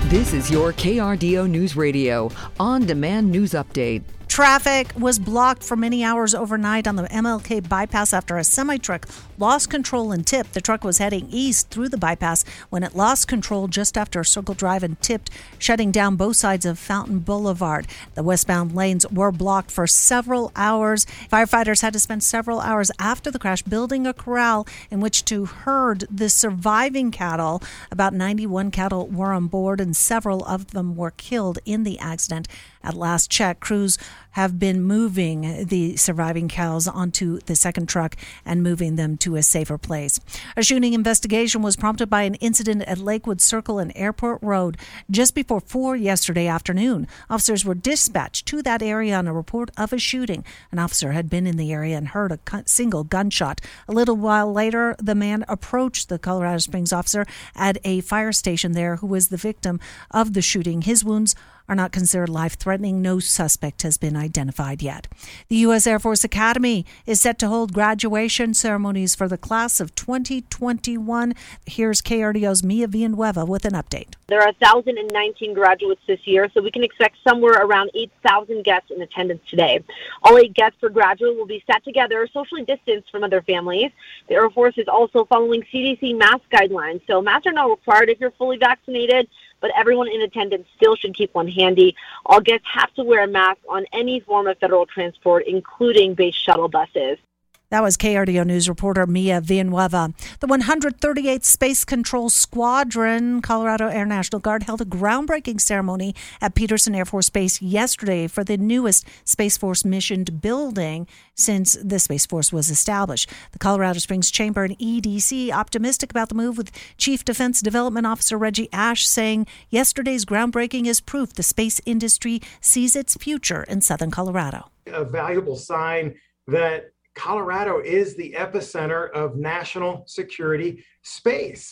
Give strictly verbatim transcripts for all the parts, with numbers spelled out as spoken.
This is your K R D O News Radio on-demand news update. Traffic was blocked for many hours overnight on the M L K bypass after a semi-truck lost control and tipped. The truck was heading east through the bypass when it lost control just after Circle Drive and tipped, shutting down both sides of Fountain Boulevard. The westbound lanes were blocked for several hours. Firefighters had to spend several hours after the crash building a corral in which to herd the surviving cattle. About ninety-one cattle were on board and several of them were killed in the accident. At last check, crews have been moving the surviving cows onto the second truck and moving them to a safer place. A shooting investigation was prompted by an incident at Lakewood Circle and Airport Road just before four yesterday afternoon. Officers were dispatched to that area on a report of a shooting. An officer had been in the area and heard a single gunshot. A little while later, the man approached the Colorado Springs officer at a fire station there who was the victim of the shooting. His wounds are not considered life-threatening. No suspect has been identified yet. The U S Air Force Academy is set to hold graduation ceremonies for the class of twenty twenty-one. Here's K R D O's Mia Villanueva with an update. There are one thousand nineteen graduates this year, so we can expect somewhere around eight thousand guests in attendance today. All eight guests per graduate will be sat together, socially distanced from other families. The Air Force is also following C D C mask guidelines, so masks are not required if you're fully vaccinated, but everyone in attendance still should keep one handy. All guests have to wear a mask on any form of federal transport, including base shuttle buses. That was K R D O News reporter Mia Villanueva. The one hundred thirty-eighth Space Control Squadron, Colorado Air National Guard, held a groundbreaking ceremony at Peterson Air Force Base yesterday for the newest Space Force missioned building since the Space Force was established. The Colorado Springs Chamber and E D C optimistic about the move, with Chief Defense Development Officer Reggie Ash saying yesterday's groundbreaking is proof the space industry sees its future in southern Colorado. A valuable sign that Colorado is the epicenter of national security space.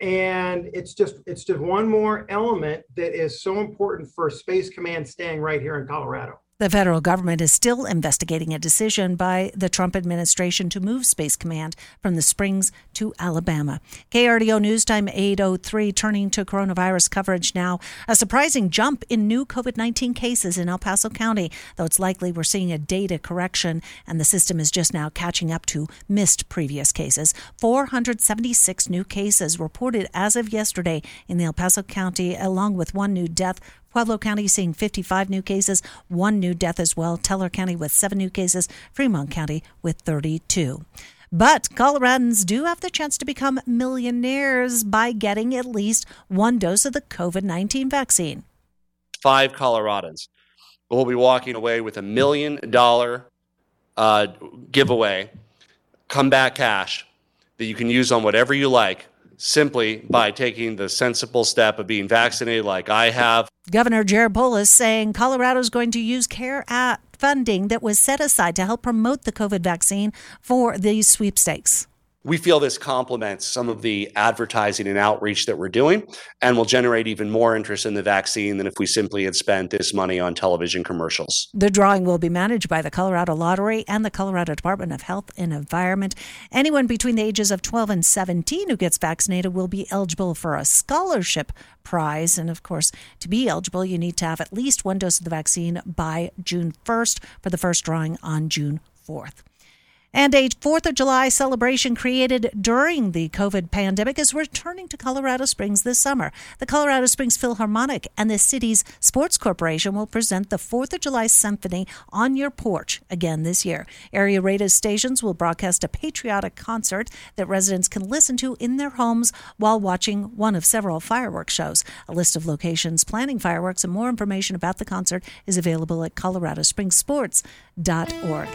And it's just it's just one more element that is so important for Space Command staying right here in Colorado. The federal government is still investigating a decision by the Trump administration to move Space Command from the Springs to Alabama. K R D O News Time eight oh three, turning to coronavirus coverage now. A surprising jump in new COVID nineteen cases in El Paso County, though it's likely we're seeing a data correction and the system is just now catching up to missed previous cases. four hundred seventy-six new cases reported as of yesterday in the El Paso County, along with one new death. Pueblo County seeing fifty-five new cases, one new death as well. Teller County with seven new cases, Fremont County with thirty-two. But Coloradans do have the chance to become millionaires by getting at least one dose of the COVID nineteen vaccine. Five Coloradans will be walking away with a million dollar uh, giveaway, comeback cash that you can use on whatever you like, simply by taking the sensible step of being vaccinated like I have. Governor Jared Polis saying Colorado is going to use CARE Act funding that was set aside to help promote the COVID vaccine for these sweepstakes. We feel this complements some of the advertising and outreach that we're doing and will generate even more interest in the vaccine than if we simply had spent this money on television commercials. The drawing will be managed by the Colorado Lottery and the Colorado Department of Health and Environment. Anyone between the ages of twelve and seventeen who gets vaccinated will be eligible for a scholarship prize. And of course, to be eligible, you need to have at least one dose of the vaccine by June first for the first drawing on June fourth. And a fourth of July celebration created during the COVID pandemic is returning to Colorado Springs this summer. The Colorado Springs Philharmonic and the city's Sports Corporation will present the fourth of July Symphony on your porch again this year. Area radio stations will broadcast a patriotic concert that residents can listen to in their homes while watching one of several fireworks shows. A list of locations planning fireworks and more information about the concert is available at colorado springs sports dot org.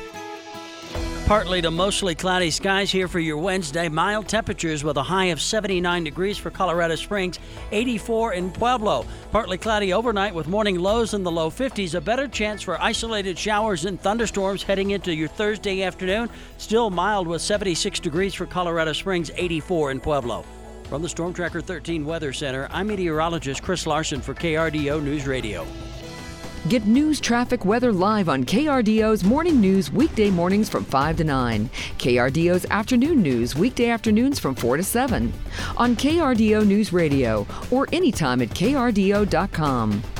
Partly to mostly cloudy skies here for your Wednesday. Mild temperatures with a high of seventy-nine degrees for Colorado Springs, eighty-four in Pueblo. Partly cloudy overnight with morning lows in the low fifties. A better chance for isolated showers and thunderstorms heading into your Thursday afternoon. Still mild with seventy-six degrees for Colorado Springs, eighty-four in Pueblo. From the Storm Tracker thirteen Weather Center, I'm meteorologist Chris Larson for K R D O News Radio. Get news, traffic, weather live on K R D O's Morning News weekday mornings from five to nine. K R D O's Afternoon News weekday afternoons from four to seven. On K R D O News Radio or anytime at K R D O dot com.